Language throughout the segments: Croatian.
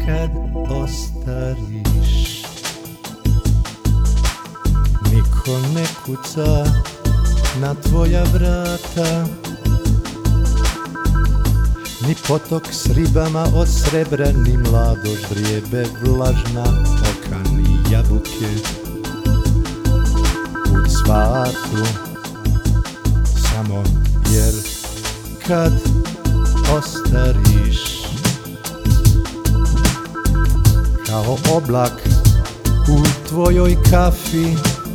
kad ostariš. Niko ne kuca na tvoja vrata, ni potok s ribama od srebra, ni mladost vrijebe vlažna oka, ni jabuke u cvatu. Samo jer kad ostariš, kao oblak u tvojoj kafi,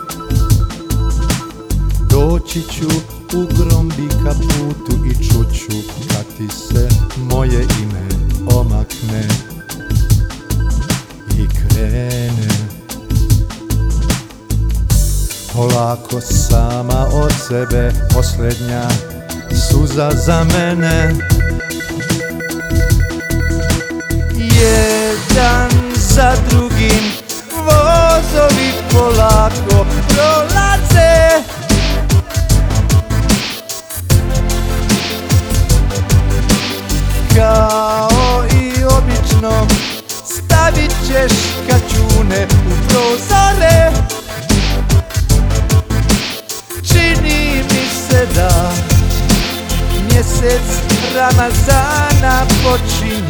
doći ću u grombi kaputu i čuću kad ti se moje ime omakne i krene polako sama od sebe, posljednja suza za mene. Jedan za drugim vozovi polako prolaze, kao i obično stavit ćeš kačune u prozore. Čini mi se da mjesec Ramazana počinje